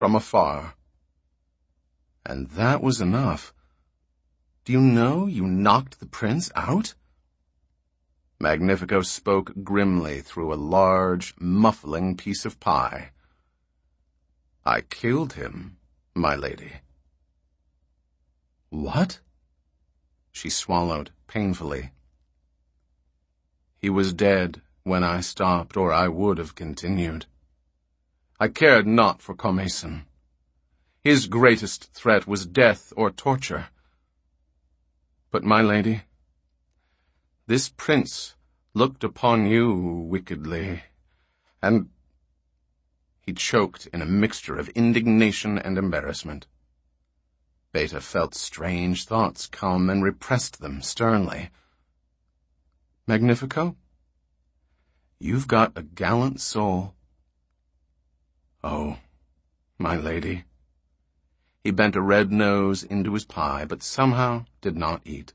from afar. And that was enough. Do you know you knocked the prince out? Magnifico spoke grimly through a large, muffling piece of pie. I killed him, my lady. What? She swallowed painfully. He was dead when I stopped, or I would have continued. I cared not for Commason. His greatest threat was death or torture. But, my lady, this prince looked upon you wickedly, and he choked in a mixture of indignation and embarrassment. Beta felt strange thoughts come and repressed them sternly. Magnifico, you've got a gallant soul. Oh, my lady. He bent a red nose into his pie, but somehow did not eat.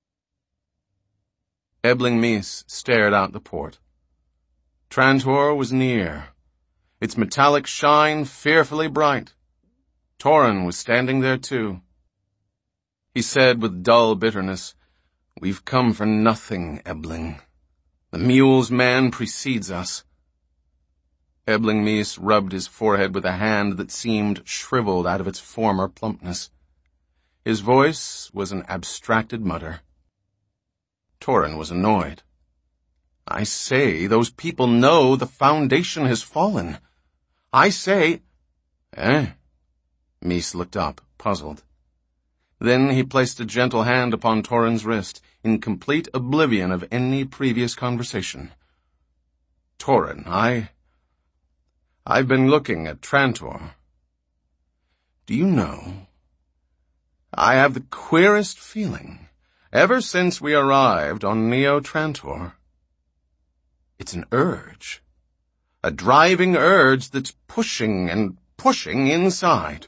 Ebling Meis stared out the port. Trantor was near, its metallic shine fearfully bright. Torin was standing there too. He said with dull bitterness, "We've come for nothing, Ebling. The mule's man precedes us." Ebling Meis rubbed his forehead with a hand that seemed shriveled out of its former plumpness. His voice was an abstracted mutter. Torin was annoyed. "I say, those people know the foundation has fallen. I say—" "Eh?" Meis looked up, puzzled. Then he placed a gentle hand upon Torin's wrist, in complete oblivion of any previous conversation. "Torin, I've been looking at Trantor. Do you know, I have the queerest feeling ever since we arrived on Neo Trantor. It's an urge, a driving urge that's pushing and pushing inside.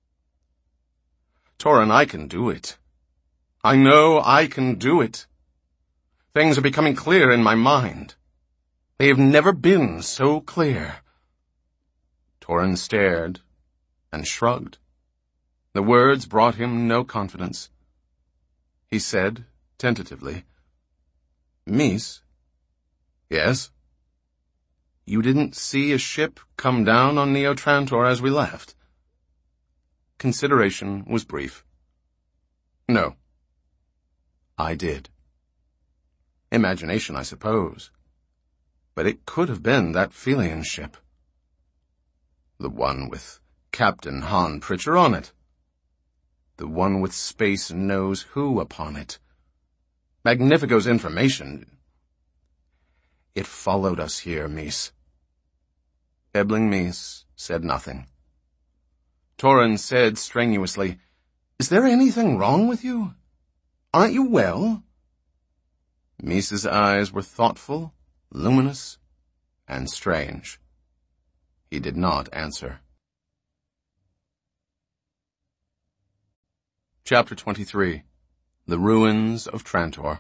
Torin, I can do it. I know I can do it. Things are becoming clear in my mind. They have never been so clear." Torin stared and shrugged. The words brought him no confidence. He said, tentatively, "Meis?" "Yes?" "You didn't see a ship come down on Neo Trantor as we left?" Consideration was brief. "No." "I did. Imagination, I suppose. But it could have been that Felian ship. The one with Captain Han Pritcher on it. The one with Space Knows Who upon it. Magnifico's information. It followed us here, Meis." Ebling Meis said nothing. Torin said strenuously, "Is there anything wrong with you? Aren't you well?" Meis's eyes were thoughtful, luminous, and strange. He did not answer. Chapter 23. The Ruins of Trantor.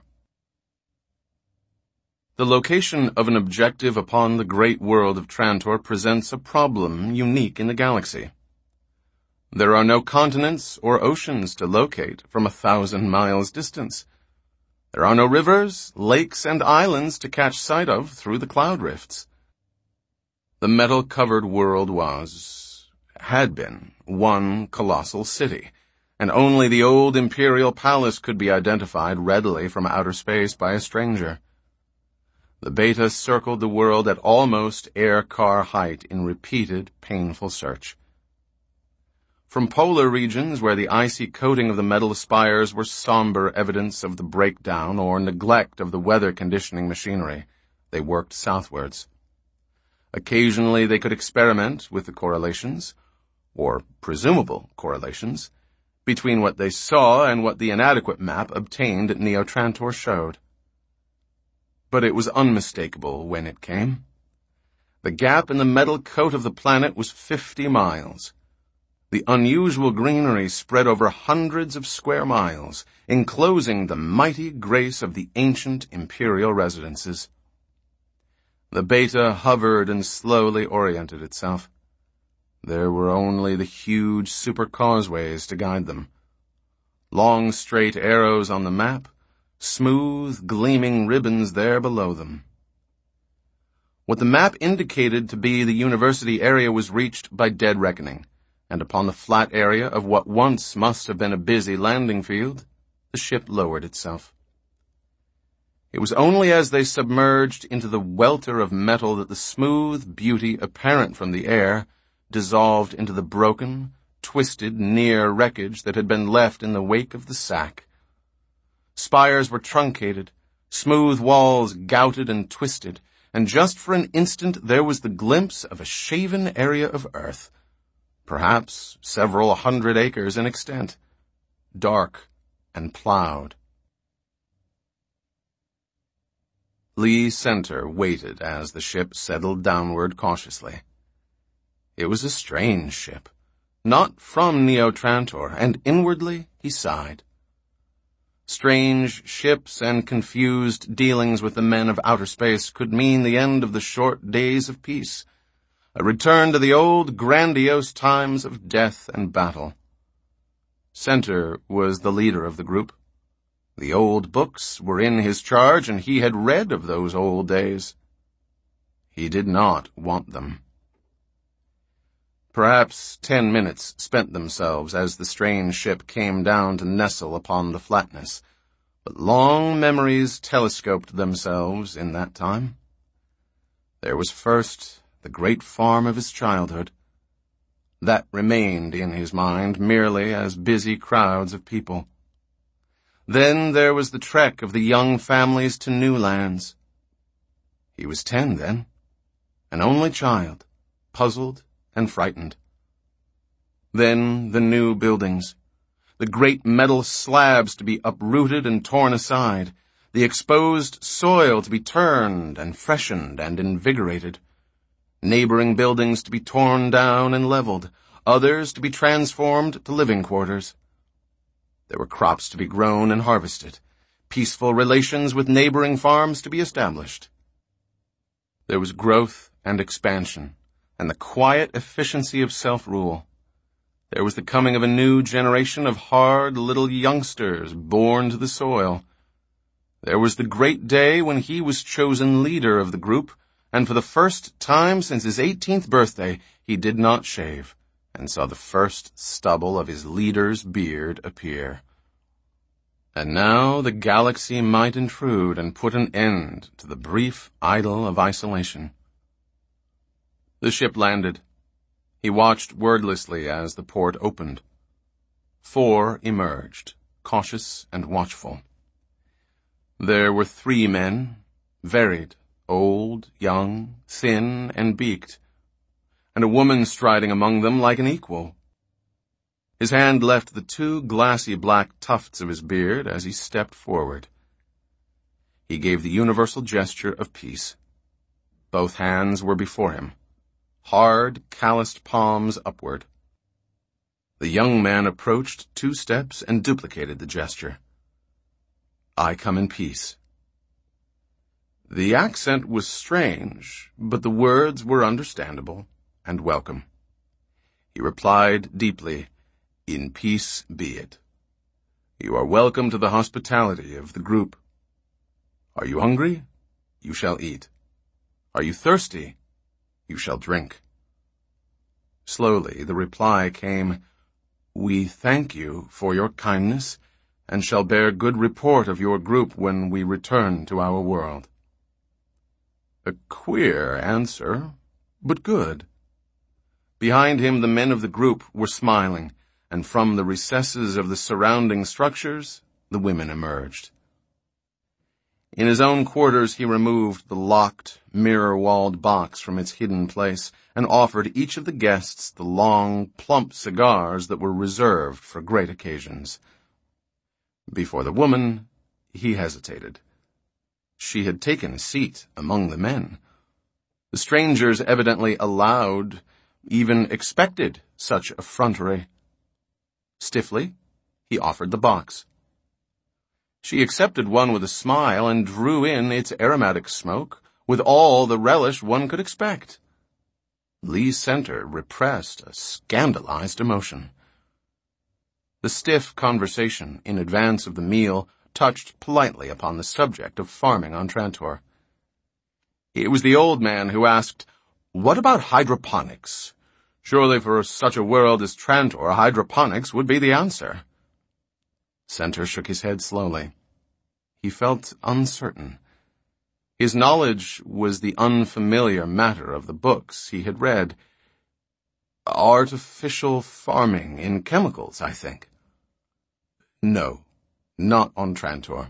The location of an objective upon the great world of Trantor presents a problem unique in the galaxy. There are no continents or oceans to locate from 1,000 miles distance. There are no rivers, lakes, and islands to catch sight of through the cloud rifts. The metal-covered world had been, one colossal city, and only the old imperial palace could be identified readily from outer space by a stranger. The Beta circled the world at almost air-car height in repeated, painful search. From polar regions where the icy coating of the metal spires were somber evidence of the breakdown or neglect of the weather conditioning machinery, they worked southwards. Occasionally they could experiment with the correlations, or presumable correlations, between what they saw and what the inadequate map obtained at Neo Trantor showed. But it was unmistakable when it came. The gap in the metal coat of the planet was 50 miles. The unusual greenery spread over hundreds of square miles, enclosing the mighty grace of the ancient imperial residences. The Beta hovered and slowly oriented itself. There were only the huge super causeways to guide them. Long straight arrows on the map, smooth, gleaming ribbons there below them. What the map indicated to be the university area was reached by dead reckoning, and upon the flat area of what once must have been a busy landing field, the ship lowered itself. It was only as they submerged into the welter of metal that the smooth beauty apparent from the air dissolved into the broken, twisted, near wreckage that had been left in the wake of the sack. Spires were truncated, smooth walls gouted and twisted, and just for an instant there was the glimpse of a shaven area of earth, perhaps several 100 acres in extent, dark and plowed. Lee Center waited as the ship settled downward cautiously. It was a strange ship, not from Neo-Trantor, and inwardly he sighed. Strange ships and confused dealings with the men of outer space could mean the end of the short days of peace, a return to the old grandiose times of death and battle. Center was the leader of the group. The old books were in his charge, and he had read of those old days. He did not want them. Perhaps 10 minutes spent themselves as the strange ship came down to nestle upon the flatness, but long memories telescoped themselves in that time. There was first the great farm of his childhood. That remained in his mind merely as busy crowds of people. Then there was the trek of the young families to new lands. He was 10 then, an only child, puzzled and frightened. Then the new buildings, the great metal slabs to be uprooted and torn aside, the exposed soil to be turned and freshened and invigorated, neighboring buildings to be torn down and leveled, others to be transformed to living quarters. There were crops to be grown and harvested, peaceful relations with neighboring farms to be established. There was growth and expansion, and the quiet efficiency of self-rule. There was the coming of a new generation of hard little youngsters born to the soil. There was the great day when he was chosen leader of the group, and for the first time since his 18th birthday, he did not shave, and saw the first stubble of his leader's beard appear. And now the galaxy might intrude and put an end to the brief idyll of isolation. The ship landed. He watched wordlessly as the port opened. 4 emerged, cautious and watchful. There were 3 men, varied, old, young, thin, and beaked, and a woman striding among them like an equal. His hand left the 2 glassy black tufts of his beard as he stepped forward. He gave the universal gesture of peace. Both hands were before him, hard, calloused palms upward. The young man approached 2 steps and duplicated the gesture. "I come in peace." The accent was strange, but the words were understandable and welcome. He replied deeply, "In peace be it. You are welcome to the hospitality of the group. Are you hungry? You shall eat. Are you thirsty? You shall drink." Slowly the reply came, "We thank you for your kindness, and shall bear good report of your group when we return to our world." A queer answer, but good. Behind him the men of the group were smiling, and from the recesses of the surrounding structures, the women emerged. In his own quarters he removed the locked, mirror-walled box from its hidden place and offered each of the guests the long, plump cigars that were reserved for great occasions. Before the woman, he hesitated. She had taken a seat among the men. The strangers evidently allowed, even expected, such effrontery. Stiffly, he offered the box. She accepted one with a smile and drew in its aromatic smoke with all the relish one could expect. Lee Center repressed a scandalized emotion. The stiff conversation in advance of the meal touched politely upon the subject of farming on Trantor. It was the old man who asked, "What about hydroponics? Surely for such a world as Trantor, hydroponics would be the answer." Center shook his head slowly. He felt uncertain. His knowledge was the unfamiliar matter of the books he had read. "Artificial farming in chemicals, I think." "No, not on Trantor.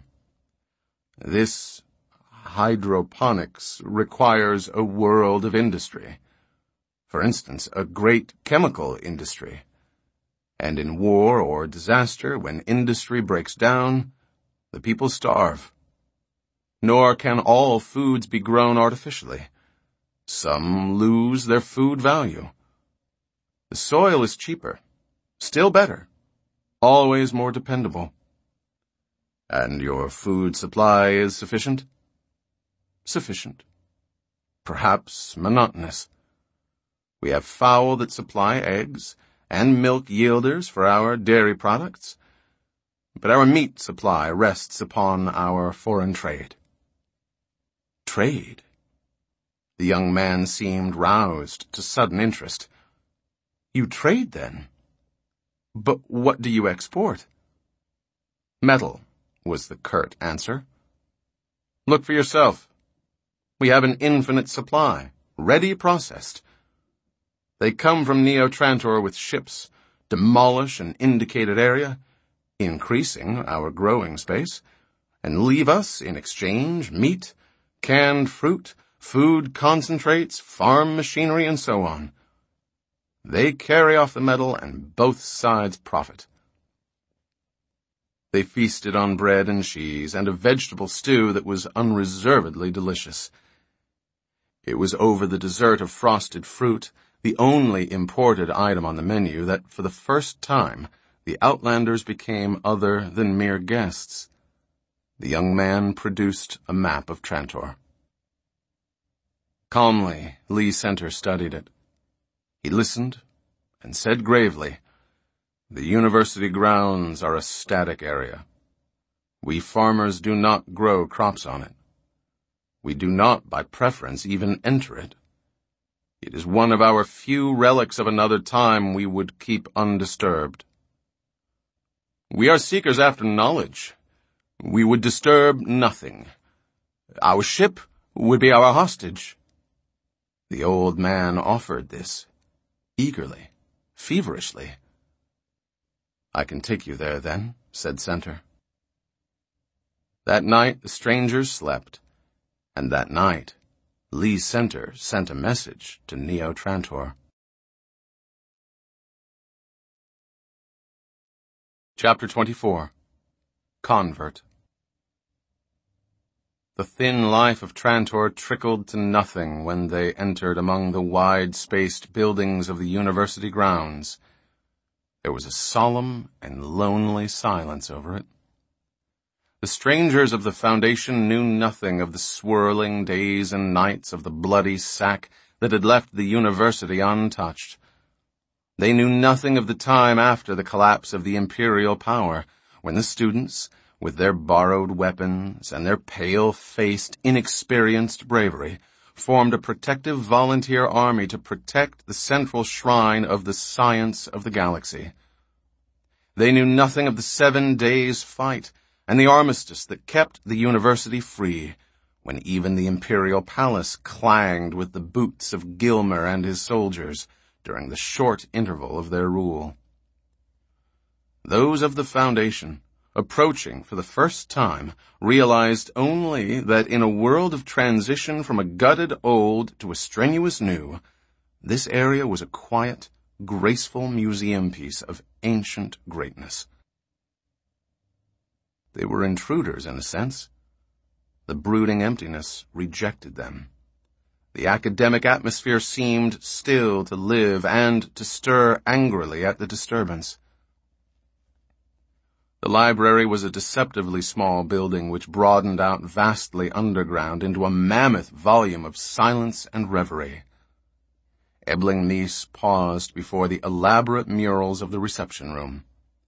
This hydroponics requires a world of industry. For instance, a great chemical industry. And in war or disaster, when industry breaks down, the people starve. Nor can all foods be grown artificially. Some lose their food value. The soil is cheaper, still better, always more dependable. And your food supply is sufficient? Sufficient. Perhaps monotonous. We have fowl that supply eggs and milk yielders for our dairy products, but our meat supply rests upon our foreign trade." "Trade?" The young man seemed roused to sudden interest. "You trade, then? But what do you export?" "Metal," was the curt answer. "Look for yourself. We have an infinite supply, ready processed. They come from Neo-Trantor with ships, demolish an indicated area, increasing our growing space, and leave us, in exchange, meat, canned fruit, food concentrates, farm machinery, and so on. They carry off the metal, and both sides profit." They feasted on bread and cheese and a vegetable stew that was unreservedly delicious. It was over the dessert of frosted fruit, the only imported item on the menu, that for the first time the Outlanders became other than mere guests. The young man produced a map of Trantor. Calmly, Lee Center studied it. He listened and said gravely, "The university grounds are a static area. We farmers do not grow crops on it. We do not, by preference, even enter it. It is one of our few relics of another time we would keep undisturbed. We are seekers after knowledge. We would disturb nothing. Our ship would be our hostage." The old man offered this, eagerly, feverishly. "I can take you there, then," said Center. That night the strangers slept, and that night Lee Center sent a message to Neo-Trantor. Chapter 24. Convert. The thin life of Trantor trickled to nothing when they entered among the wide-spaced buildings of the university grounds. There was a solemn and lonely silence over it. The strangers of the Foundation knew nothing of the swirling days and nights of the bloody sack that had left the university untouched. They knew nothing of the time after the collapse of the imperial power, when the students, with their borrowed weapons and their pale-faced, inexperienced bravery, formed a protective volunteer army to protect the central shrine of the science of the galaxy. They knew nothing of the 7 days' fight and the armistice that kept the university free, when even the imperial palace clanged with the boots of Gilmer and his soldiers during the short interval of their rule. Those of the Foundation, approaching for the first time, realized only that in a world of transition from a gutted old to a strenuous new, this area was a quiet, graceful museum piece of ancient greatness. They were intruders in a sense. The brooding emptiness rejected them. The academic atmosphere seemed still to live and to stir angrily at the disturbance. The library was a deceptively small building which broadened out vastly underground into a mammoth volume of silence and reverie. Ebbling Meese paused before the elaborate murals of the reception room.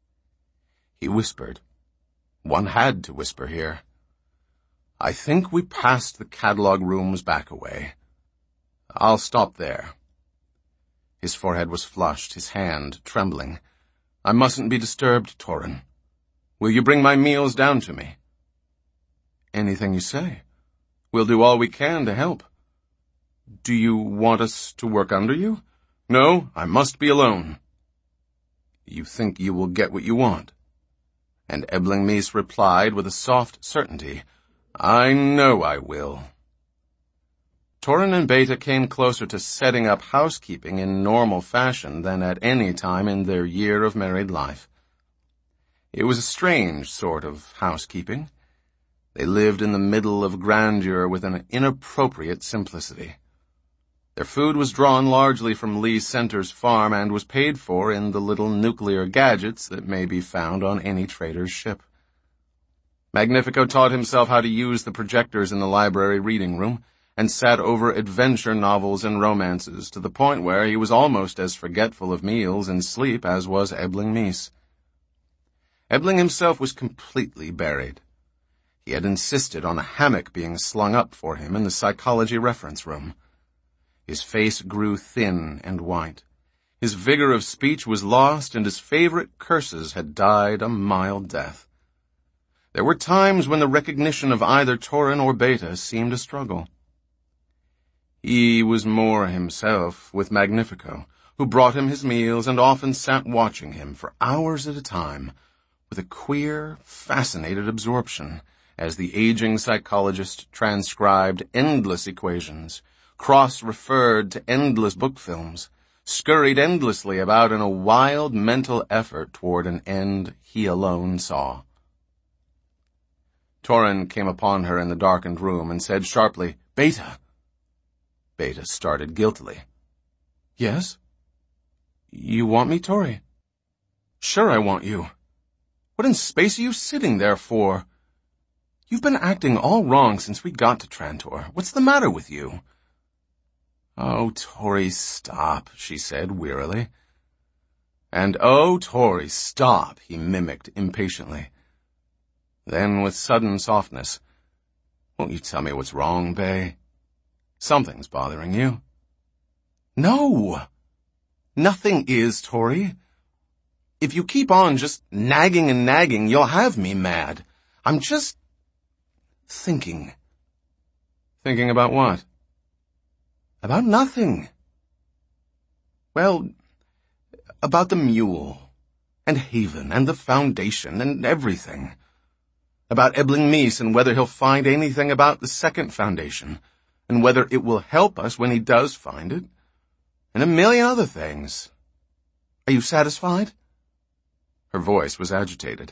He whispered. One had to whisper here. I think we passed the catalog rooms back a way. I'll stop there. His forehead was flushed, his hand trembling. I mustn't be disturbed, Torin. Will you bring my meals down to me? Anything you say. We'll do all we can to help. Do you want us to work under you? No, I must be alone. You think you will get what you want? And Ebbling Meese replied with a soft certainty, I know I will. Torin and Beta came closer to setting up housekeeping in normal fashion than at any time in their year of married life. It was a strange sort of housekeeping. They lived in the middle of grandeur with an inappropriate simplicity. Their food was drawn largely from Lee Center's farm and was paid for in the little nuclear gadgets that may be found on any trader's ship. Magnifico taught himself how to use the projectors in the library reading room and sat over adventure novels and romances to the point where he was almost as forgetful of meals and sleep as was Ebbling Meese. Ebbling himself was completely buried. He had insisted on a hammock being slung up for him in the psychology reference room. His face grew thin and white. His vigor of speech was lost, and his favorite curses had died a mild death. There were times when the recognition of either Torin or Beta seemed a struggle. He was more himself with Magnifico, who brought him his meals and often sat watching him for hours at a time, with a queer, fascinated absorption, as the aging psychologist transcribed endless equations, cross-referred to endless book films, scurried endlessly about in a wild mental effort toward an end he alone saw. Torin came upon her in the darkened room and said sharply, Beta! Beta started guiltily. Yes? You want me, Tori? Sure I want you. What in space are you sitting there for? You've been acting all wrong since we got to Trantor. What's the matter with you? Oh, Tori, stop, she said wearily. And oh, Tori, stop, he mimicked impatiently. Then, with sudden softness, won't you tell me what's wrong, Bay? Something's bothering you. No! Nothing is, Tori. If you keep on just nagging and nagging, you'll have me mad. I'm just thinking. Thinking about what? About nothing. Well, about the mule, and Haven, and the Foundation, and everything. About Ebbling Meese and whether he'll find anything about the second Foundation, and whether it will help us when he does find it, and a million other things. Are you satisfied? Her voice was agitated.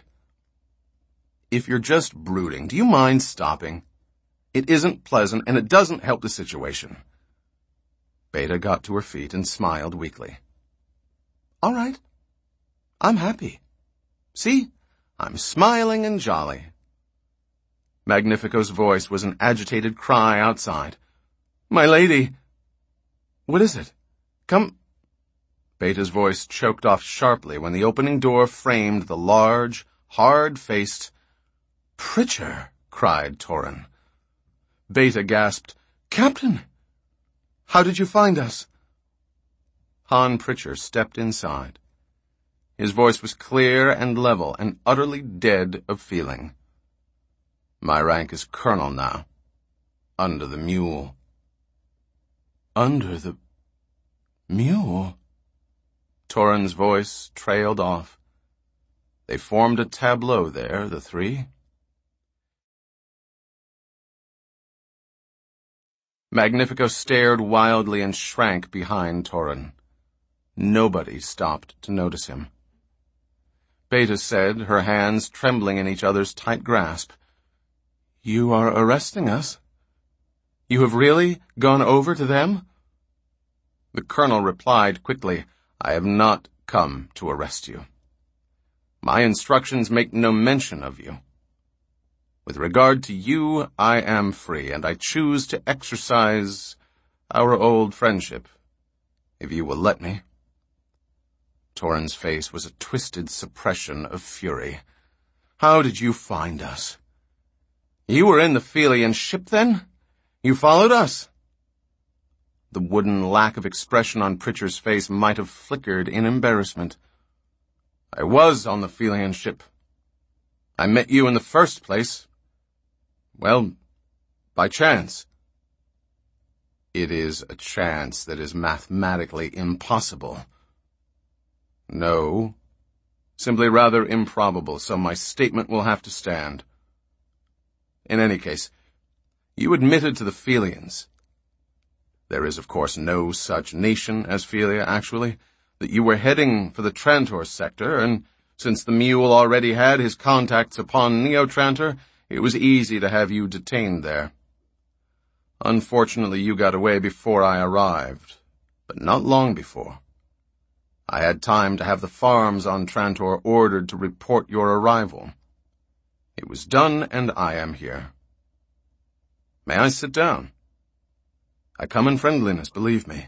If you're just brooding, do you mind stopping? It isn't pleasant, and it doesn't help the situation. Beta got to her feet and smiled weakly. All right. I'm happy. See? I'm smiling and jolly. Magnifico's voice was an agitated cry outside. My lady! What is it? Come... Beta's voice choked off sharply when the opening door framed the large, hard-faced... Pritcher! Cried Torin. Beta gasped, Captain! How did you find us? Han Pritcher stepped inside. His voice was clear and level and utterly dead of feeling. My rank is colonel now. Under the mule. Under the mule? Torin's voice trailed off. They formed a tableau there, the three. Magnifico stared wildly and shrank behind Torin. Nobody stopped to notice him. Beta said, her hands trembling in each other's tight grasp, You are arresting us? You have really gone over to them? The colonel replied quickly, I have not come to arrest you. My instructions make no mention of you. With regard to you, I am free, and I choose to exercise our old friendship if you will let me." Torrhen's face was a twisted suppression of fury. "How did you find us? You were in the Felian ship, then? You followed us?" The wooden lack of expression on Pritchard's face might have flickered in embarrassment. "I was on the Felian ship. I met you in the first place. Well, by chance." "It is a chance that is mathematically impossible." "No, simply rather improbable, so my statement will have to stand. In any case, you admitted to the Felians. There is, of course, no such nation as Felia, actually, that you were heading for the Trantor sector, and since the mule already had his contacts upon Neo-Trantor, it was easy to have you detained there. Unfortunately, you got away before I arrived, but not long before. I had time to have the farms on Trantor ordered to report your arrival. It was done, and I am here. May I sit down? I come in friendliness, believe me."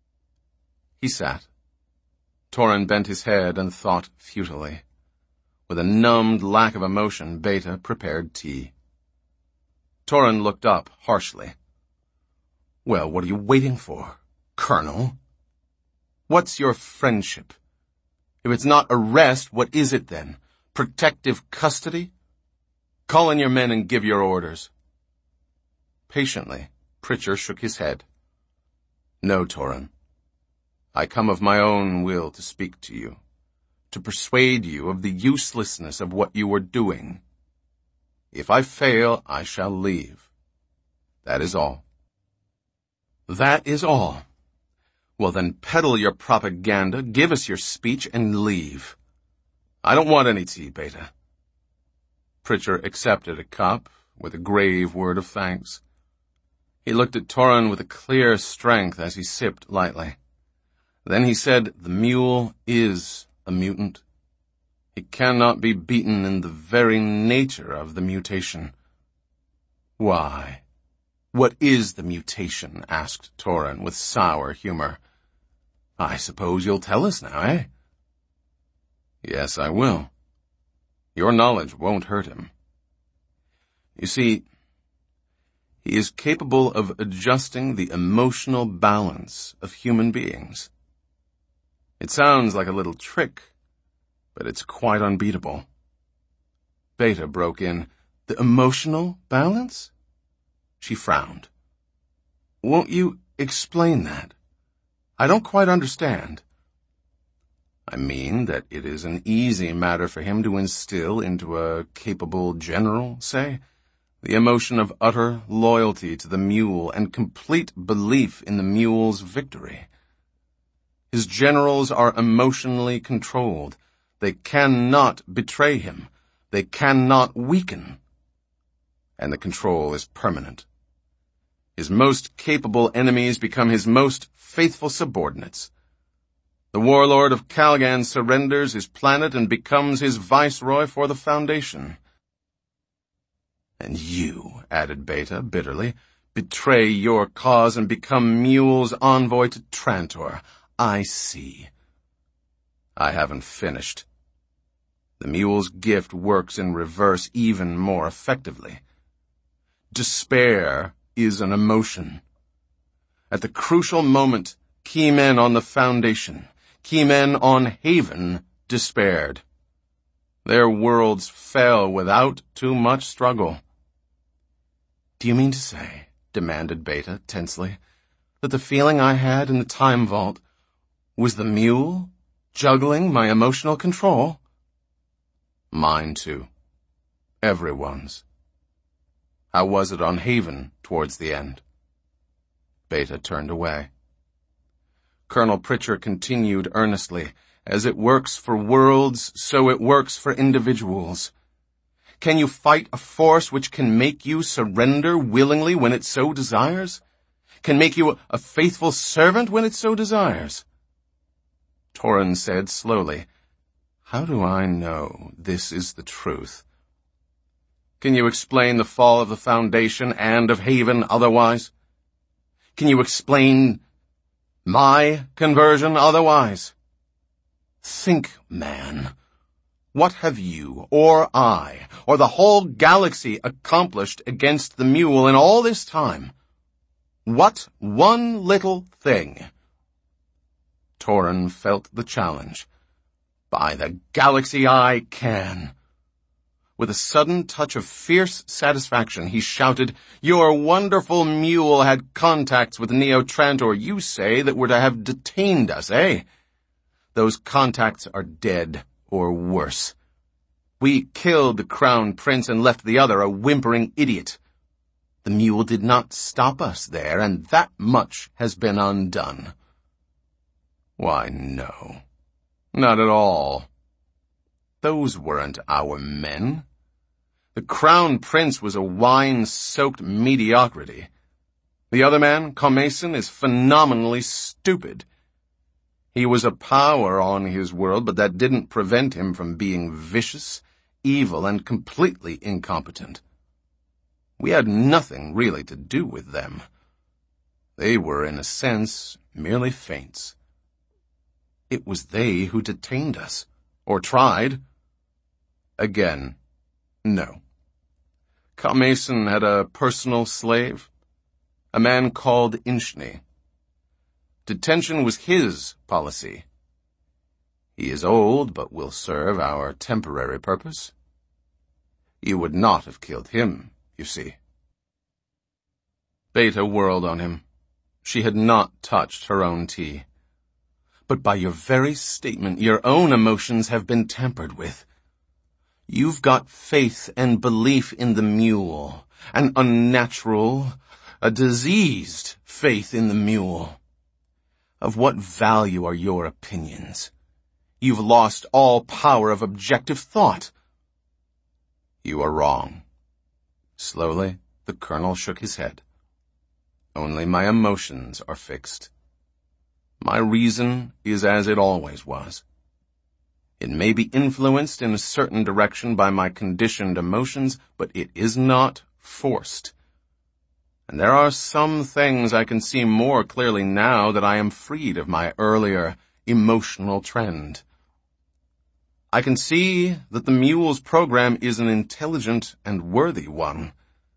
He sat. Torrhen bent his head and thought futilely. With a numbed lack of emotion, Beta prepared tea. Torrhen looked up harshly. "Well, what are you waiting for, Colonel? What's your friendship? If it's not arrest, what is it then? Protective custody? Call in your men and give your orders." Patiently, Pritchard shook his head. "No, Torrhen. I come of my own will to speak to you, to persuade you of the uselessness of what you are doing. If I fail, I shall leave. That is all." "That is all? Well, then peddle your propaganda, give us your speech, and leave. I don't want any tea, Beta." Pritchard accepted a cup with a grave word of thanks. He looked at Torrhen with a clear strength as he sipped lightly. Then he said, "The mule is a mutant. He cannot be beaten in the very nature of the mutation." "Why? What is the mutation?" asked Torrhen with sour humor. "I suppose you'll tell us now, eh?" "Yes, I will. Your knowledge won't hurt him. You see, he is capable of adjusting the emotional balance of human beings. It sounds like a little trick, but it's quite unbeatable." Beta broke in, "The emotional balance?" She frowned. "Won't you explain that? I don't quite understand." "I mean that it is an easy matter for him to instill into a capable general, say, the emotion of utter loyalty to the mule and complete belief in the mule's victory. His generals are emotionally controlled. They cannot betray him. They cannot weaken. And the control is permanent. His most capable enemies become his most faithful subordinates. The warlord of Calgan surrenders his planet and becomes his viceroy for the Foundation. And you," added Beta bitterly, "betray your cause and become Mule's envoy to Trantor. I see. I haven't finished. The mule's gift works in reverse even more effectively. Despair is an emotion. At the crucial moment, key men on the Foundation, key men on Haven, despaired. Their worlds fell without too much struggle." "Do you mean to say," demanded Beta tensely, "that the feeling I had in the time vault was the mule juggling my emotional control?" "Mine too. Everyone's. How was it on Haven towards the end?" Beta turned away. Colonel Pritchard continued earnestly, "As it works for worlds, so it works for individuals. Can you fight a force which can make you surrender willingly when it so desires? Can make you a faithful servant when it so desires?" Torrhen said slowly, "How do I know this is the truth? Can you explain the fall of the Foundation and of Haven otherwise? Can you explain My conversion otherwise. Think, man. What have you, or I, or the whole galaxy accomplished against the mule in all this time? What one little thing? Torin felt the challenge. By the galaxy, I can. With a sudden touch of fierce satisfaction, he shouted, "Your wonderful mule had contacts with Neo Trantor, you say, that were to have detained us, eh? Those contacts are dead, or worse. We killed the Crown Prince and left the other a whimpering idiot. The mule did not stop us there, and that much has been undone." Why, no. Not at all. Those weren't our men. The Crown Prince was a wine-soaked mediocrity. The other man, Commason, is phenomenally stupid. He was a power on his world, but that didn't prevent him from being vicious, evil, and completely incompetent. We had nothing really to do with them. They were, in a sense, merely feints. It was they who detained us, or tried. Again, no. Commason had a personal slave, a man called Inchny. Detention was his policy. He is old, but will serve our temporary purpose. You would not have killed him, you see. Beta whirled on him. She had not touched her own tea. But by your very statement, your own emotions have been tampered with. You've got faith and belief in the mule, an unnatural, a diseased faith in the mule. Of what value are your opinions? You've lost all power of objective thought. You are wrong. Slowly, the colonel shook his head. Only my emotions are fixed. My reason is as it always was. It may be influenced in a certain direction by my conditioned emotions, but it is not forced. And there are some things I can see more clearly now that I am freed of my earlier emotional trend. I can see that the mule's program is an intelligent and worthy one.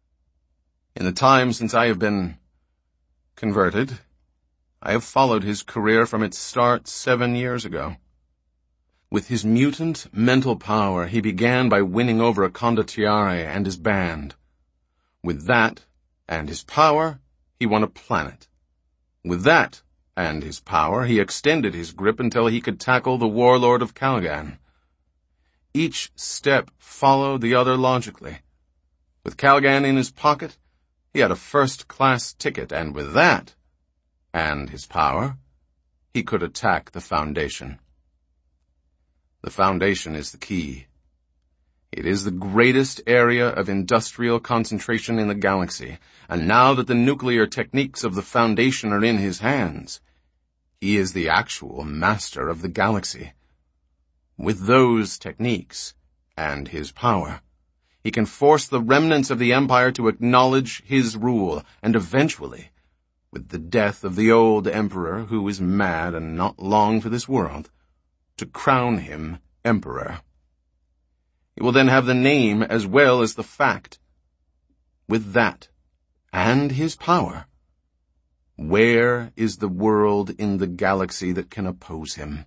In the time since I have been converted, I have followed his career from its start 7 years ago. With his mutant mental power, he began by winning over a condottiere and his band. With that and his power, he won a planet. With that and his power, he extended his grip until he could tackle the warlord of Caligan. Each step followed the other logically. With Caligan in his pocket, he had a first-class ticket, and with that and his power, he could attack the Foundation. The Foundation is the key. It is the greatest area of industrial concentration in the galaxy, and now that the nuclear techniques of the Foundation are in his hands, he is the actual master of the galaxy. With those techniques and his power, he can force the remnants of the Empire to acknowledge his rule, and eventually, with the death of the old Emperor, who is mad and not long for this world, to crown him emperor. He will then have the name as well as the fact. With that, and his power, where is the world in the galaxy that can oppose him?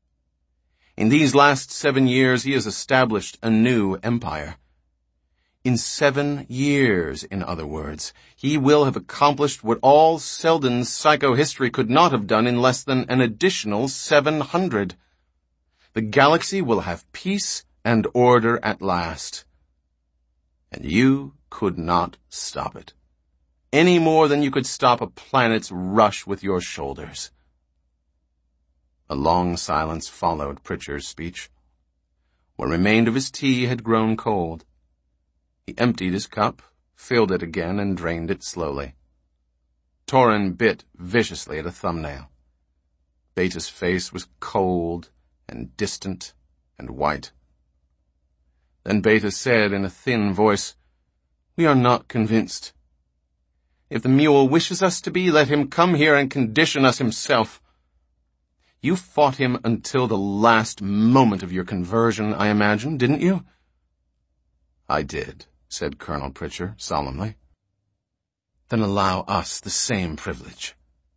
In these last 7 years, he has established a new empire. In 7 years, in other words, he will have accomplished what all Selden's psychohistory could not have done in less than an additional 700. The galaxy will have peace and order at last. And you could not stop it, any more than you could stop a planet's rush with your shoulders. A long silence followed Pritchard's speech. What remained of his tea had grown cold. He emptied his cup, filled it again, and drained it slowly. Torin bit viciously at a thumbnail. Beta's face was cold and distant and white. Then Beta said in a thin voice, "We are not convinced. If the mule wishes us to be, let him come here and condition us himself. You fought him until the last moment of your conversion, I imagine, didn't you?" "I did," said Colonel Pritchard solemnly. "Then allow us the same privilege."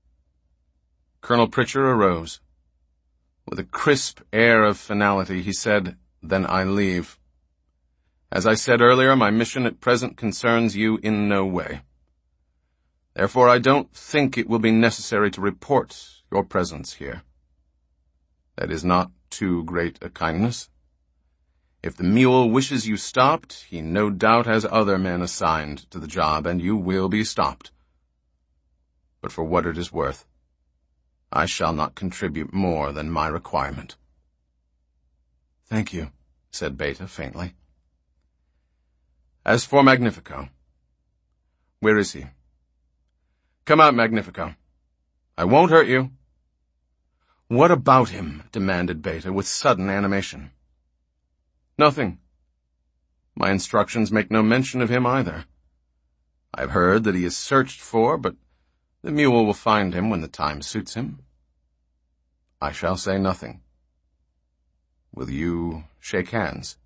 Colonel Pritchard arose. With a crisp air of finality, he said, "Then I leave. As I said earlier, my mission at present concerns you in no way. Therefore, I don't think it will be necessary to report your presence here. That is not too great a kindness. If the mule wishes you stopped, he no doubt has other men assigned to the job, and you will be stopped. But for what it is worth, I shall not contribute more than my requirement." "Thank you," said Beta faintly. "As for Magnifico, where is he? Come out, Magnifico. I won't hurt you." "What about him?" demanded Beta with sudden animation. "Nothing. My instructions make no mention of him either. I've heard that he is searched for, but the mule will find him when the time suits him. I shall say nothing. Will you shake hands?"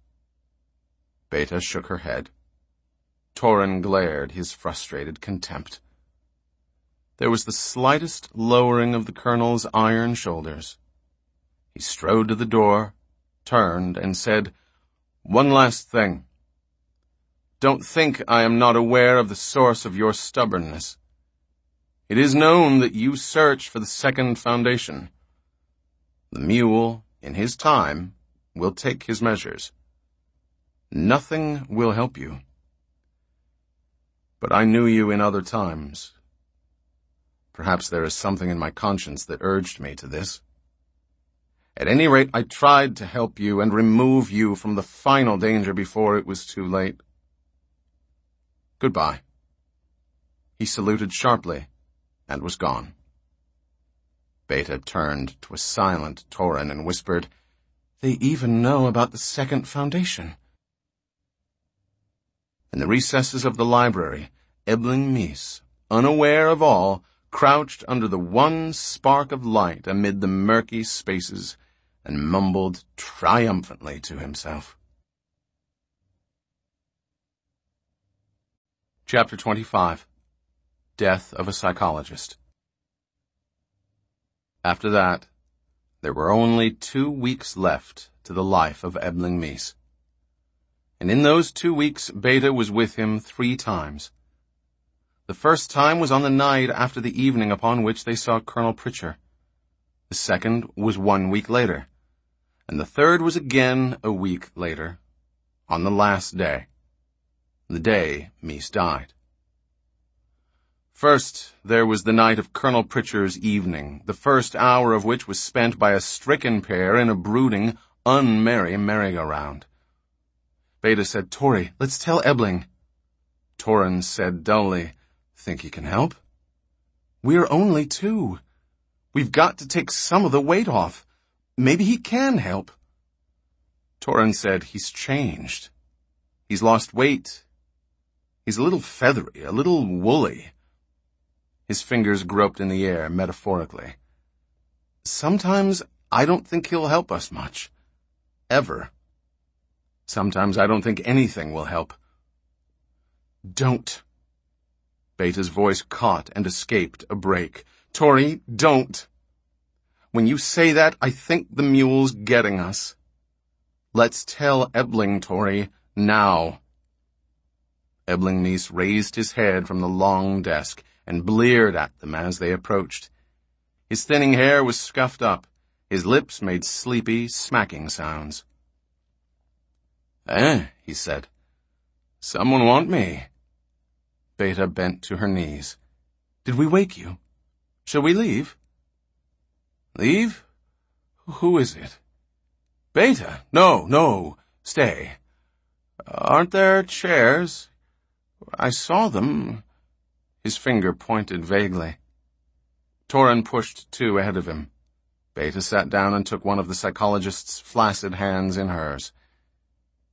Beta shook her head. Torin glared his frustrated contempt. There was the slightest lowering of the colonel's iron shoulders. He strode to the door, turned, and said, "One last thing. Don't think I am not aware of the source of your stubbornness. It is known that you search for the second foundation. The mule, in his time, will take his measures. Nothing will help you. But I knew you in other times. Perhaps there is something in my conscience that urged me to this. At any rate, I tried to help you and remove you from the final danger before it was too late. Goodbye." He saluted sharply and was gone. Beta turned to a silent Torin and whispered, "They even know about the second foundation." In the recesses of the library, Ebbling Meese, unaware of all, crouched under the one spark of light amid the murky spaces and mumbled triumphantly to himself. Chapter 25. Death of a Psychologist. After that, there were only 2 weeks left to the life of Ebbling Meese. And in those 2 weeks, Beta was with him 3 times. The first time was on the night after the evening upon which they saw Colonel Pritchard. The second was 1 week later, and the third was again a week later, on the last day, the day Meese died. First, there was the night of Colonel Pritchard's evening, the first hour of which was spent by a stricken pair in a brooding, unmerry merry-go-round. Beta said, "Tori, let's tell Ebbling." Torin said dully, "Think he can help?" "We're only 2. We've got to take some of the weight off. Maybe he can help." Torin said, "He's changed. He's lost weight. He's a little feathery, a little woolly." His fingers groped in the air metaphorically. "Sometimes I don't think he'll help us much. Ever. Sometimes I don't think anything will help." "Don't." Beta's voice caught and escaped a break. "Tori, don't. When you say that, I think the mule's getting us. Let's tell Ebbling, Tori, now." Ebbling Meese raised his head from the long desk and bleared at them as they approached. His thinning hair was scuffed up. His lips made sleepy, smacking sounds. He said. "Someone want me?" Beta bent to her knees. "Did we wake you? Shall we leave?" "Leave? Who is it?" "Beta! No, stay. Aren't there chairs? I saw them." His finger pointed vaguely. Torin pushed 2 ahead of him. Beta sat down and took one of the psychologist's flaccid hands in hers.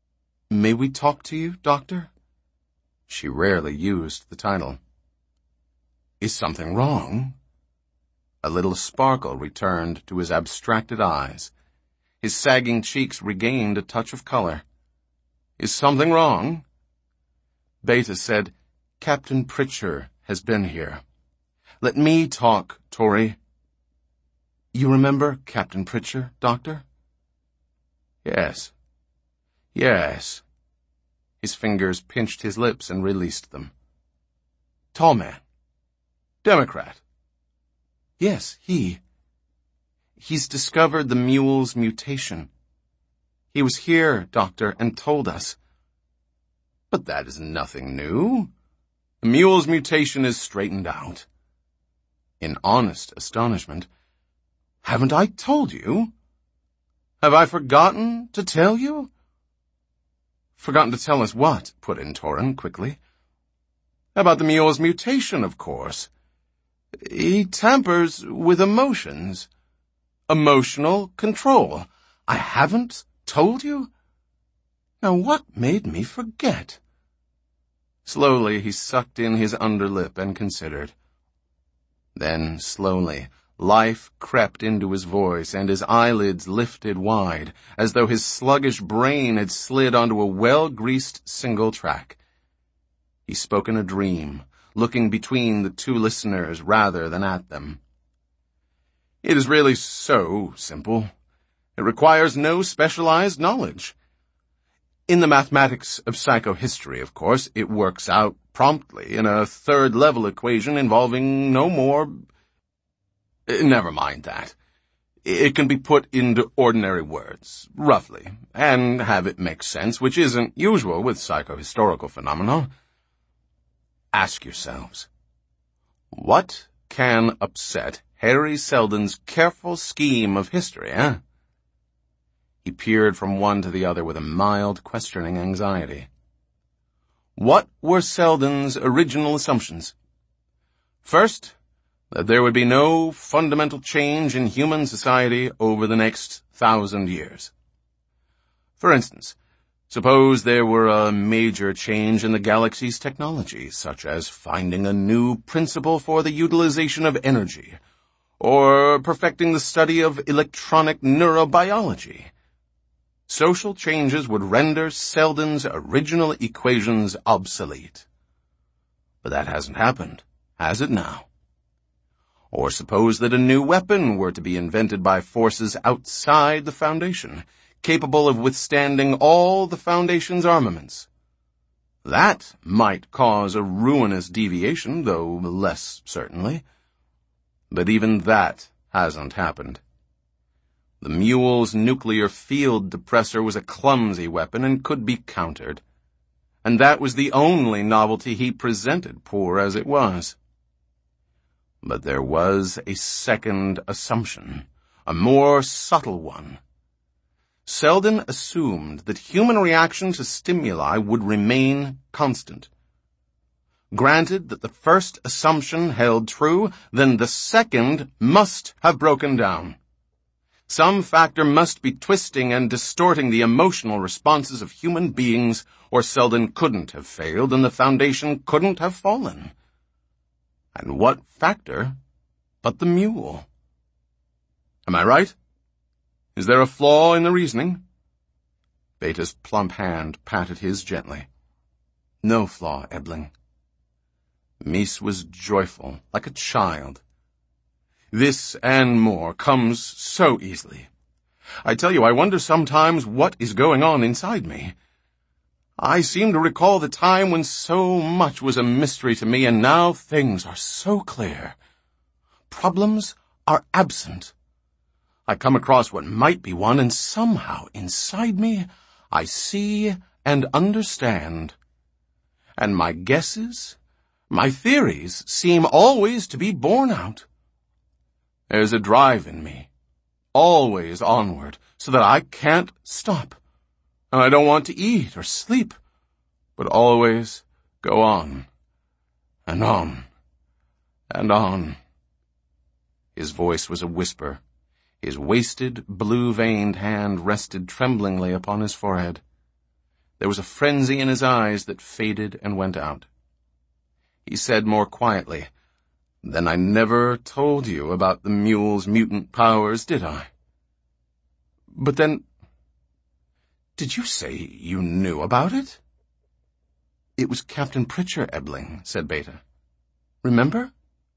"May we talk to you, Doctor?" She rarely used the title. Is something wrong? A little sparkle returned to his abstracted eyes. His sagging cheeks regained a touch of color. Is something wrong? Beta said, Captain Pritchard has been here. Let me talk, Tori. You remember Captain Pritchard, Doctor? Yes. Yes. His fingers pinched his lips and released them. Tall man. Democrat. Yes, He's discovered the mule's mutation. He was here, Doctor, and told us. But that is nothing new. The mule's mutation is straightened out. In honest astonishment, haven't I told you? Have I forgotten to tell you? Forgotten to tell us what? Put in Torin quickly. About the mule's mutation, of course. He tampers with emotions. Emotional control. I haven't told you? Now what made me forget? Slowly he sucked in his underlip and considered. Then, slowly, life crept into his voice and his eyelids lifted wide, as though his sluggish brain had slid onto a well-greased single track. He spoke in a dream, looking between the two listeners rather than at them. It is really so simple. It requires no specialized knowledge. In the mathematics of psychohistory, of course, it works out promptly in a third-level equation involving no more... Never mind that. It can be put into ordinary words, roughly, and have it make sense, which isn't usual with psychohistorical phenomena. Ask yourselves, what can upset Harry Seldon's careful scheme of history, eh? He peered from one to the other with a mild, questioning anxiety. What were Seldon's original assumptions? First, that there would be no fundamental change in human society over the next 1,000 years. For instance, suppose there were a major change in the galaxy's technology, such as finding a new principle for the utilization of energy, or perfecting the study of electronic neurobiology. Social changes would render Seldon's original equations obsolete. But that hasn't happened, has it now? Or suppose that a new weapon were to be invented by forces outside the Foundation, capable of withstanding all the Foundation's armaments. That might cause a ruinous deviation, though less certainly. But even that hasn't happened. The mule's nuclear field depressor was a clumsy weapon and could be countered. And that was the only novelty he presented, poor as it was. But there was a second assumption, a more subtle one. Seldon assumed that human reaction to stimuli would remain constant. Granted that the first assumption held true, then the second must have broken down. Some factor must be twisting and distorting the emotional responses of human beings, or Seldon couldn't have failed and the Foundation couldn't have fallen. And what factor but the mule? Am I right? Is there a flaw in the reasoning? Beta's plump hand patted his gently. No flaw, Ebling. Mies was joyful, like a child. This and more comes so easily. I tell you, I wonder sometimes what is going on inside me. I seem to recall the time when so much was a mystery to me, and now things are so clear. Problems are absent. I come across what might be one, and somehow inside me I see and understand. And my guesses, my theories seem always to be borne out. There's a drive in me, always onward, so that I can't stop. And I don't want to eat or sleep, but always go on, and on, and on. His voice was a whisper. His wasted, blue-veined hand rested tremblingly upon his forehead. There was a frenzy in his eyes that faded and went out. He said more quietly, Then I never told you about the mule's mutant powers, did I? But then, did you say you knew about it? It was Captain Pritchard, Ebbling, said Beta. Remember?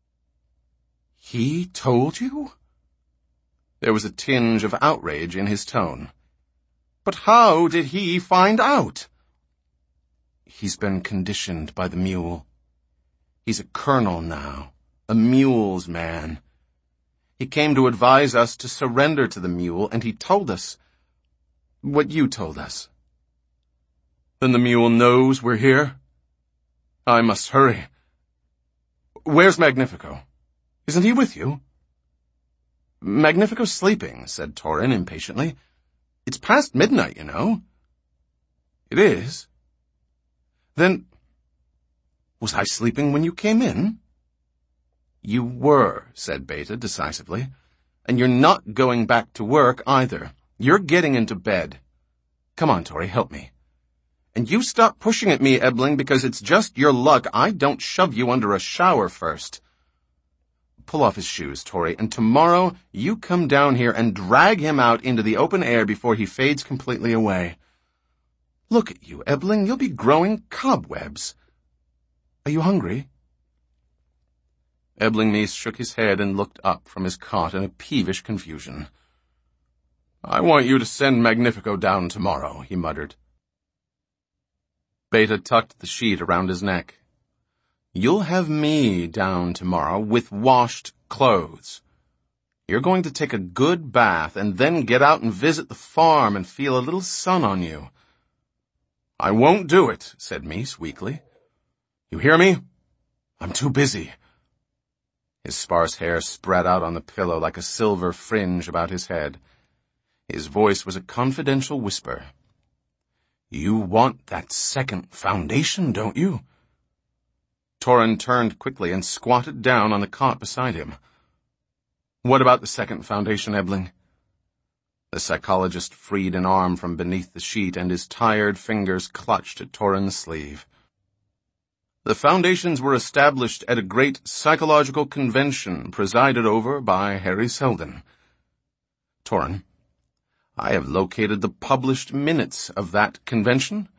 He told you? There was a tinge of outrage in his tone. But how did he find out? He's been conditioned by the mule. He's a colonel now, a mule's man. He came to advise us to surrender to the mule, and he told us what you told us. Then the mule knows we're here? I must hurry. Where's Magnifico? Isn't he with you? Magnifico's sleeping, said Torin impatiently. It's past midnight, you know. It is? Then, was I sleeping when you came in? You were, said Beta decisively. And you're not going back to work either. You're getting into bed. Come on, Tori, help me. And you stop pushing at me, Ebbling, because it's just your luck I don't shove you under a shower first. Pull off his shoes, Tori, and tomorrow you come down here and drag him out into the open air before he fades completely away. Look at you, Ebbling, you'll be growing cobwebs. Are you hungry? Ebbling Meese shook his head and looked up from his cot in a peevish confusion. I want you to send Magnifico down tomorrow, he muttered. Beta tucked the sheet around his neck. You'll have me down tomorrow with washed clothes. You're going to take a good bath and then get out and visit the farm and feel a little sun on you. I won't do it, said Meese weakly. You hear me? I'm too busy. His sparse hair spread out on the pillow like a silver fringe about his head. His voice was a confidential whisper. You want that second foundation, don't you? Torin turned quickly and squatted down on the cot beside him. What about the second foundation, Ebbling? The psychologist freed an arm from beneath the sheet and his tired fingers clutched at Torin's sleeve. The foundations were established at a great psychological convention presided over by Harry Seldon. Torin, I have located the published minutes of that convention.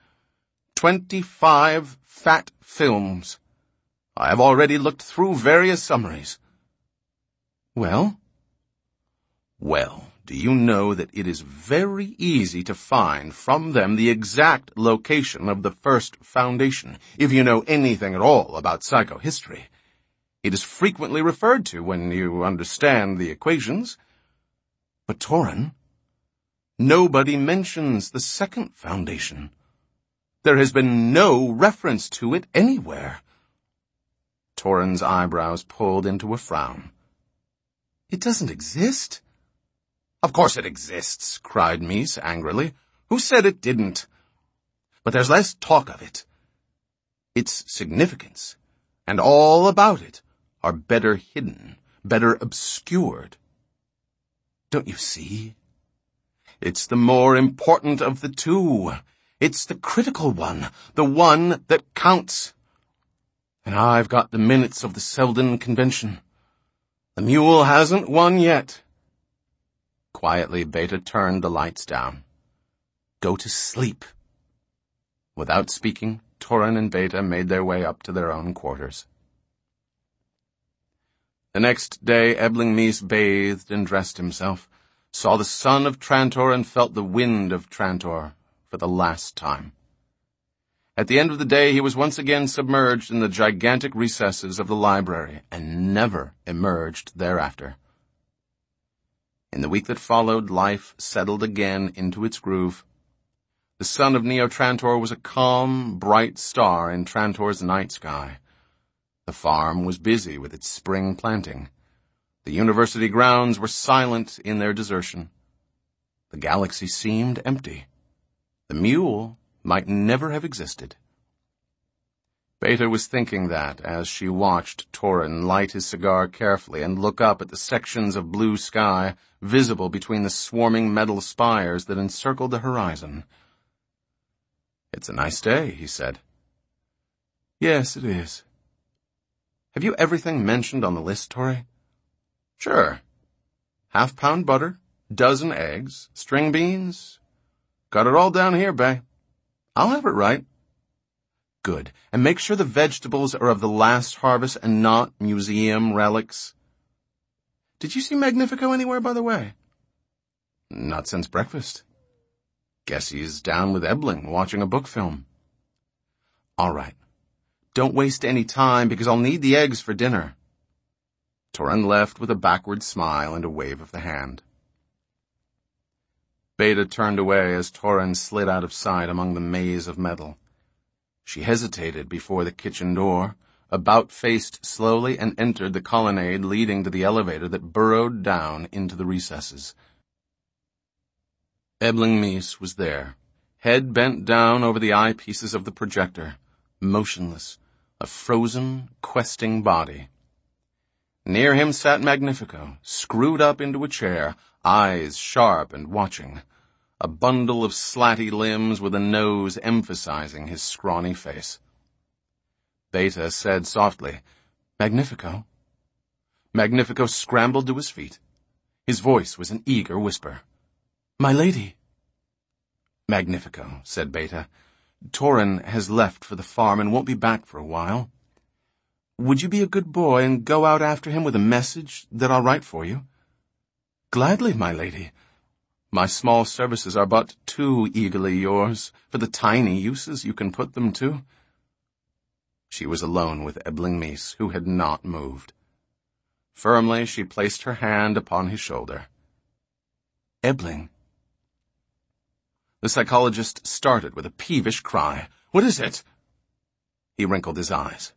25 fat films. I have already looked through various summaries. Well, do you know that it is very easy to find from them the exact location of the first foundation, if you know anything at all about psychohistory? It is frequently referred to when you understand the equations. But Torin, nobody mentions the second foundation. There has been no reference to it anywhere. Torin's eyebrows pulled into a frown. It doesn't exist. Of course it exists, cried Meese angrily. Who said it didn't? But there's less talk of it. Its significance, and all about it, are better hidden, better obscured. Don't you see? It's the more important of the two. It's the critical one, the one that counts. And I've got the minutes of the Seldon Convention. The mule hasn't won yet. Quietly, Beta turned the lights down. Go to sleep. Without speaking, Torin and Beta made their way up to their own quarters. The next day, Ebbling Meese bathed and dressed himself, saw the sun of Trantor and felt the wind of Trantor for the last time. At the end of the day, he was once again submerged in the gigantic recesses of the library and never emerged thereafter. In the week that followed, life settled again into its groove. The sun of Neo-Trantor was a calm, bright star in Trantor's night sky. The farm was busy with its spring planting. The university grounds were silent in their desertion. The galaxy seemed empty. The mule might never have existed. Beta was thinking that as she watched Torin light his cigar carefully and look up at the sections of blue sky visible between the swarming metal spires that encircled the horizon. It's a nice day, he said. Yes, it is. Have you everything mentioned on the list, Torre? Sure. Half-pound butter, dozen eggs, string beans. Got it all down here, Bay. I'll have it right. Good. And make sure the vegetables are of the last harvest and not museum relics. Did you see Magnifico anywhere, by the way? Not since breakfast. Guess he's down with Ebling watching a book film. All right. Don't waste any time because I'll need the eggs for dinner. Torin left with a backward smile and a wave of the hand. Beta turned away as Torin slid out of sight among the maze of metal. She hesitated before the kitchen door, about-faced slowly and entered the colonnade leading to the elevator that burrowed down into the recesses. Ebling Meese was there, head bent down over the eyepieces of the projector, motionless, a frozen, questing body. Near him sat Magnifico, screwed up into a chair, eyes sharp and watching, a bundle of slatty limbs with a nose emphasizing his scrawny face. Beta said softly, "Magnifico?" Magnifico scrambled to his feet. His voice was an eager whisper. "My lady." "Magnifico," said Beta. "Torin has left for the farm and won't be back for a while. Would you be a good boy and go out after him with a message that I'll write for you?" "Gladly, my lady. My small services are but too eagerly yours for the tiny uses you can put them to." She was alone with Ebling Meese, who had not moved. Firmly she placed her hand upon his shoulder. "Ebling." The psychologist started with a peevish cry. "What is it?" He wrinkled his eyes.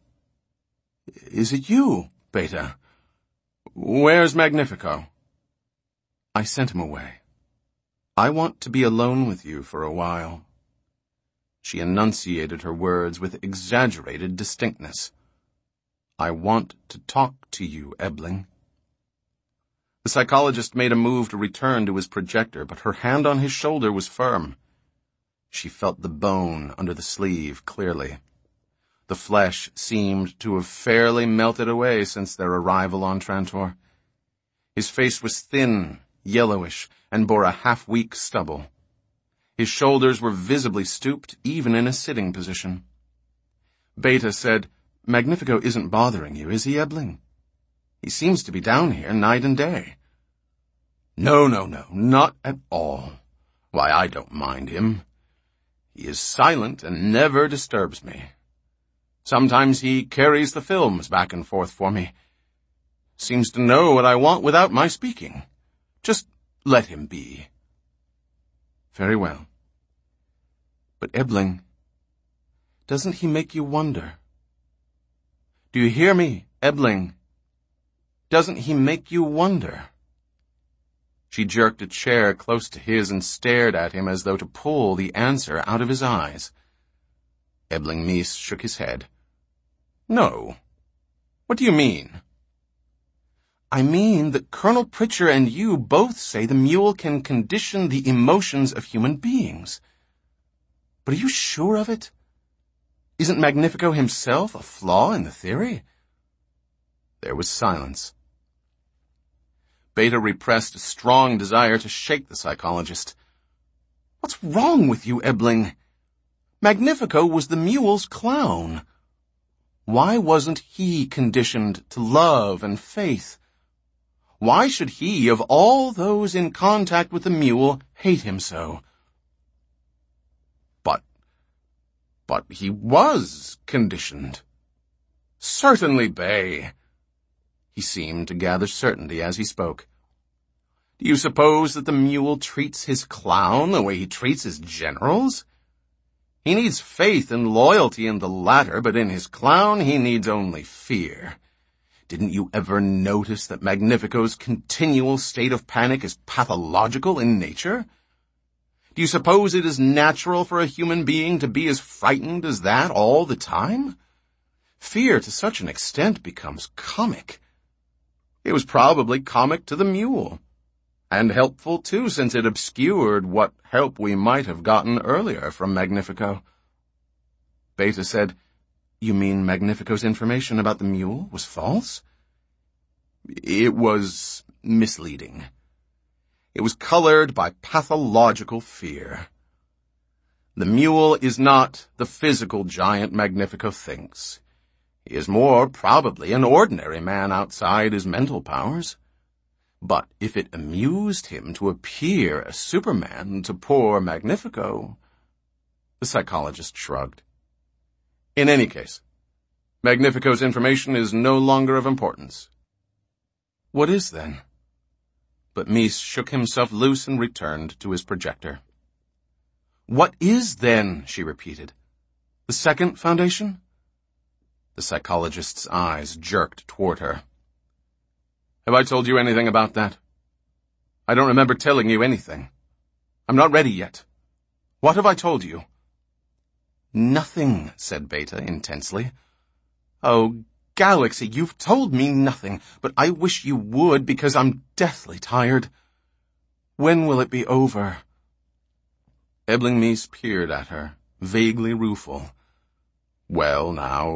"Is it you, Beta? Where's Magnifico?" "I sent him away. I want to be alone with you for a while." She enunciated her words with exaggerated distinctness. "I want to talk to you, Ebling." The psychologist made a move to return to his projector, but her hand on his shoulder was firm. She felt the bone under the sleeve clearly. The flesh seemed to have fairly melted away since their arrival on Trantor. His face was thin, yellowish, and bore a half-weak stubble. His shoulders were visibly stooped, even in a sitting position. Beta said, "Magnifico isn't bothering you, is he, Ebling? He seems to be down here night and day." No, not at all. Why, I don't mind him. He is silent and never disturbs me. Sometimes he carries the films back and forth for me. Seems to know what I want without my speaking. Just let him be." "Very well. But Ebling, doesn't he make you wonder? Do you hear me, Ebling? Doesn't he make you wonder?" She jerked a chair close to his and stared at him as though to pull the answer out of his eyes. Ebling Meese shook his head. "No. What do you mean?" "I mean that Colonel Pritchard and you both say the mule can condition the emotions of human beings. But are you sure of it? Isn't Magnifico himself a flaw in the theory?" There was silence. Beta repressed a strong desire to shake the psychologist. "What's wrong with you, Ebling? Magnifico was the mule's clown. Why wasn't he conditioned to love and faith? Why should he, of all those in contact with the mule, hate him so?" But he was conditioned. "Certainly, Bay." He seemed to gather certainty as he spoke. "Do you suppose that the mule treats his clown the way he treats his generals? He needs faith and loyalty in the latter, but in his clown he needs only fear. Didn't you ever notice that Magnifico's continual state of panic is pathological in nature? Do you suppose it is natural for a human being to be as frightened as that all the time? Fear to such an extent becomes comic. It was probably comic to the mule, and helpful too, since it obscured what help we might have gotten earlier from Magnifico." Beta said, You mean Magnifico's information about the mule was false? It was misleading. It was colored by pathological fear. The mule is not the physical giant Magnifico thinks. He is more probably an ordinary man outside his mental powers. But if it amused him to appear a Superman to poor Magnifico... The psychologist shrugged. In any case, Magnifico's information is no longer of importance. What is then? But Mies shook himself loose and returned to his projector. What is then, she repeated. The second foundation? The psychologist's eyes jerked toward her. Have I told you anything about that? I don't remember telling you anything. I'm not ready yet. What have I told you? Nothing, said Beta intensely. Oh, Galaxy, you've told me nothing, but I wish you would because I'm deathly tired. When will it be over? Ebbling Mies peered at her, vaguely rueful. Well, now,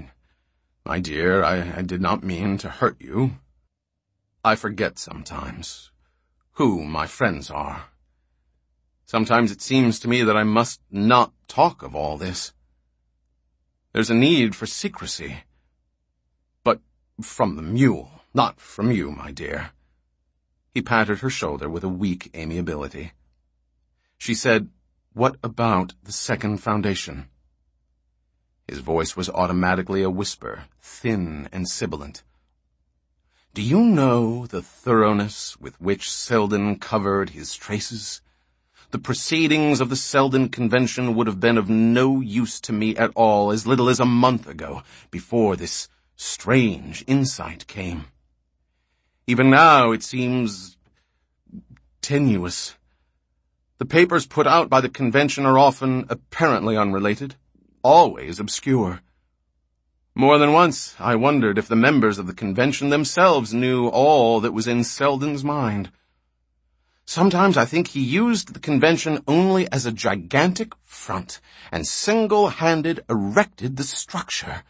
my dear, I did not mean to hurt you. I forget sometimes who my friends are. Sometimes it seems to me that I must not talk of all this. There's a need for secrecy. But from the mule, not from you, my dear. He patted her shoulder with a weak amiability. She said, What about the second foundation? His voice was automatically a whisper, thin and sibilant. Do you know the thoroughness with which Selden covered his traces? The proceedings of the Selden Convention would have been of no use to me at all as little as a month ago, before this strange insight came. Even now it seems tenuous. The papers put out by the convention are often apparently unrelated, always obscure. More than once I wondered if the members of the convention themselves knew all that was in Selden's mind. Sometimes I think he used the convention only as a gigantic front and single-handed erected the structure.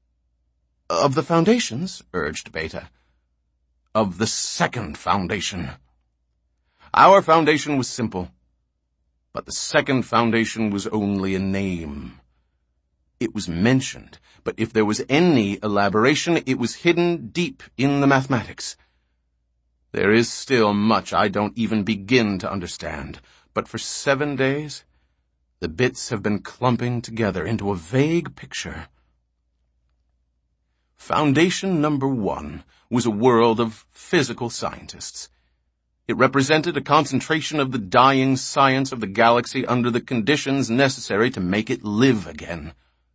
Of the foundations, urged Beta. Of the second foundation. Our foundation was simple, but the second foundation was only a name. It was mentioned, but if there was any elaboration, it was hidden deep in the mathematics. There is still much I don't even begin to understand, but for 7 days, the bits have been clumping together into a vague picture. Foundation number 1 was a world of physical scientists. It represented a concentration of the dying science of the galaxy under the conditions necessary to make it live again.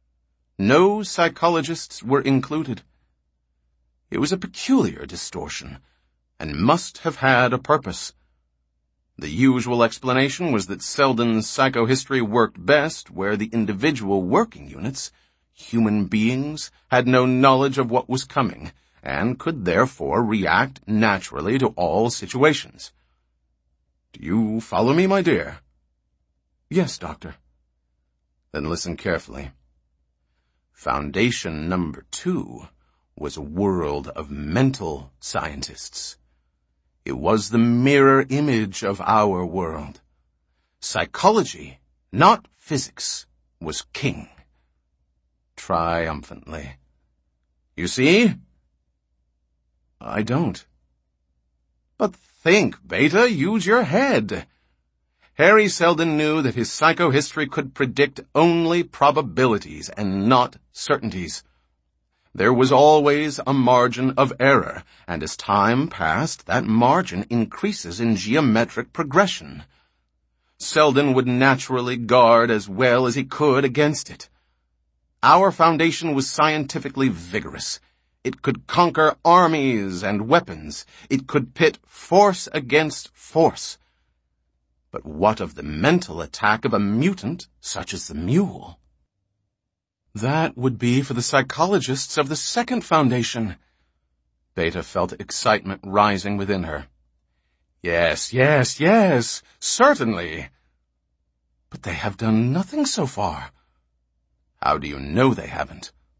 No psychologists were included. It was a peculiar distortion, and must have had a purpose. The usual explanation was that Selden's psychohistory worked best where the individual working units, human beings, had no knowledge of what was coming, and could therefore react naturally to all situations. Do you follow me, my dear? Yes, Doctor. Then listen carefully. Foundation number 2 was a world of mental scientists. It was the mirror image of our world. Psychology, not physics, was king. Triumphantly. You see? I don't. But think, Beta, use your head. Harry Selden knew that his psychohistory could predict only probabilities and not certainties. There was always a margin of error, and as time passed, that margin increases in geometric progression. Selden would naturally guard as well as he could against it. Our foundation was scientifically vigorous. It could conquer armies and weapons. It could pit force against force. But what of the mental attack of a mutant such as the mule? That would be for the psychologists of the second foundation. Beta felt excitement rising within her. Yes, certainly. But they have done nothing so far. How do you know they haven't?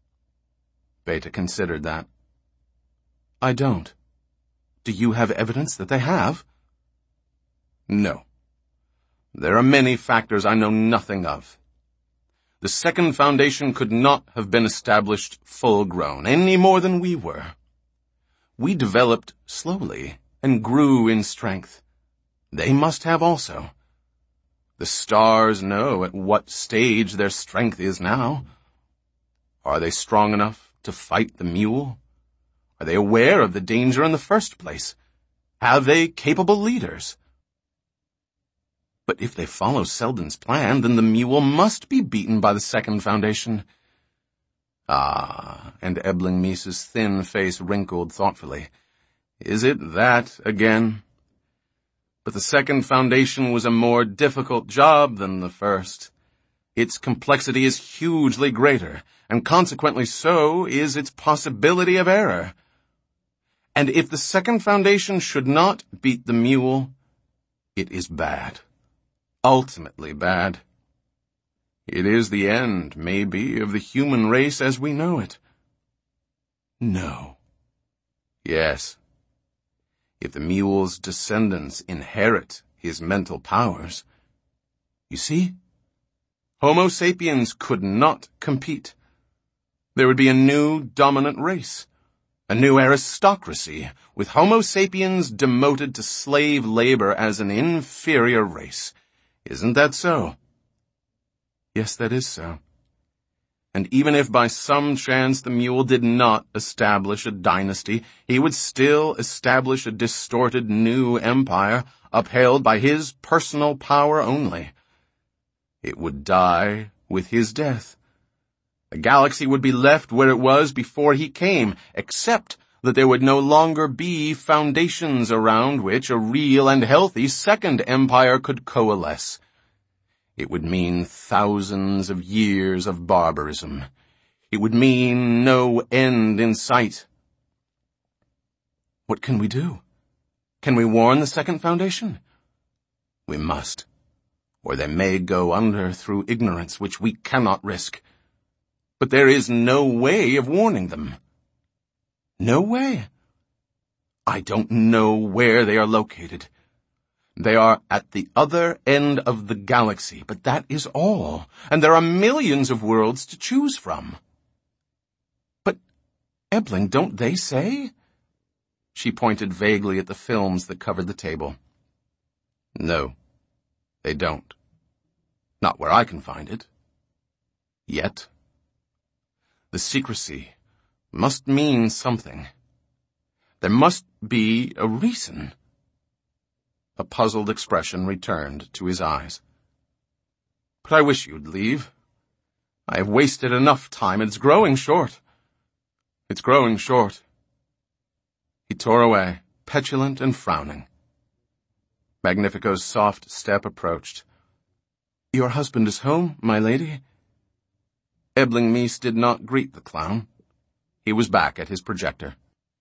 Beta considered that. I don't. Do you have evidence that they have? No. There are many factors I know nothing of. The second foundation could not have been established full-grown, any more than we were. We developed slowly and grew in strength. They must have also. The stars know at what stage their strength is now. Are they strong enough to fight the mule? Are they aware of the danger in the first place? Have they capable leaders? But if they follow Selden's plan, then the mule must be beaten by the second foundation. Ah, and Ebling Meese's thin face wrinkled thoughtfully. Is it that again? But the second foundation was a more difficult job than the first. Its complexity is hugely greater, and consequently so is its possibility of error. And if the second foundation should not beat the mule, it is bad. Ultimately bad. It is the end, maybe, of the human race as we know it. No. Yes. If the mule's descendants inherit his mental powers. You see? Homo sapiens could not compete. There would be a new dominant race. A new aristocracy, with Homo sapiens demoted to slave labor as an inferior race. Isn't that so? Yes, that is so. And even if by some chance the mule did not establish a dynasty, he would still establish a distorted new empire, upheld by his personal power only. It would die with his death. The galaxy would be left where it was before he came, except that there would no longer be foundations around which a real and healthy second empire could coalesce. It would mean thousands of years of barbarism. It would mean no end in sight. What can we do? Can we warn the second foundation? We must, or they may go under through ignorance which we cannot risk. But there is no way of warning them. No way. I don't know where they are located. They are at the other end of the galaxy, but that is all, and there are millions of worlds to choose from. But, Ebling, don't they say? She pointed vaguely at the films that covered the table. No, they don't. Not where I can find it. Yet. The secrecy must mean something. There must be a reason. A puzzled expression returned to his eyes. But I wish you'd leave. I have wasted enough time, and it's growing short. It's growing short. He tore away, petulant and frowning. Magnifico's soft step approached. Your husband is home, my lady? Ebling Meese did not greet the clown. He was back at his projector.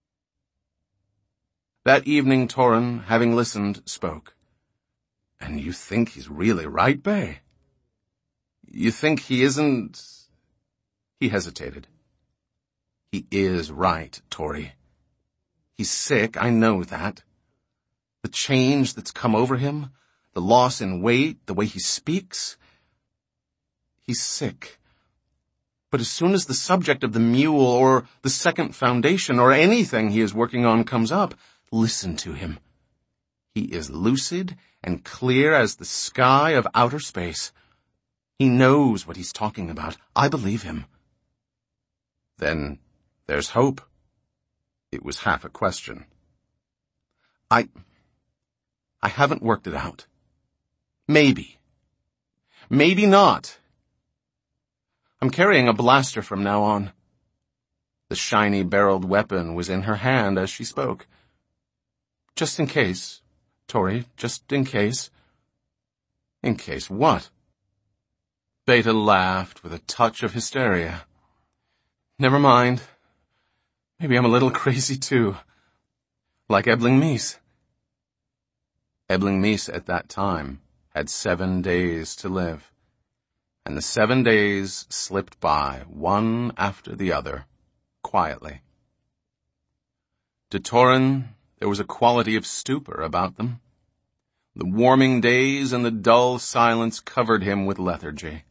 That evening Torin, having listened, spoke. And you think he's really right, Bay? You think he isn't... He hesitated. He is right, Tori. He's sick, I know that. The change that's come over him, the loss in weight, the way he speaks. He's sick. But as soon as the subject of the mule or the second foundation or anything he is working on comes up, listen to him. He is lucid and clear as the sky of outer space. He knows what he's talking about. I believe him. Then there's hope. It was half a question. I haven't worked it out. Maybe. Maybe not. I'm carrying a blaster from now on. The shiny barreled weapon was in her hand as she spoke. Just in case, Tori, just in case. In case what? Beta laughed with a touch of hysteria. Never mind. Maybe I'm a little crazy too. Like Ebling Meese. Ebling Meese at that time had 7 days to live. And the 7 days slipped by, one after the other. quietly. To Torin, there was a quality of stupor about them. The warming days and the dull silence covered him with lethargy.